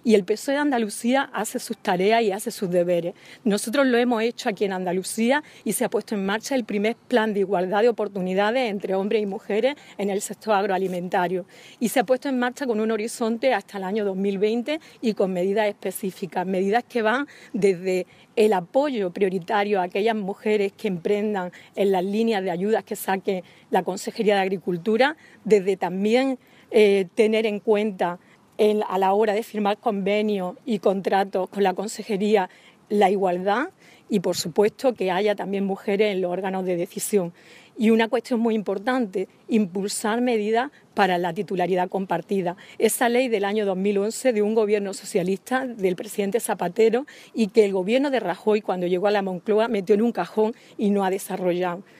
y el PSOE de Andalucía hace sus tareas y hace sus deberes. Nosotros lo hemos hecho aquí en Andalucía y se ha puesto en marcha el primer plan de igualdad de oportunidades entre hombres y mujeres en el sector agroalimentario y se ha puesto en marcha con un horizonte hasta el año 2020 y con medidas específicas, medidas que van desde el apoyo prioritario a aquellas mujeres que emprendan en las líneas de ayudas que saque la Consejería de Agricultura, desde también tener en cuenta a la hora de firmar convenios y contratos con la Consejería la igualdad y, por supuesto, que haya también mujeres en los órganos de decisión. Y una cuestión muy importante, impulsar medidas para la titularidad compartida. Esa ley del año 2011 de un gobierno socialista del presidente Zapatero y que el gobierno de Rajoy, cuando llegó a la Moncloa, metió en un cajón y no ha desarrollado.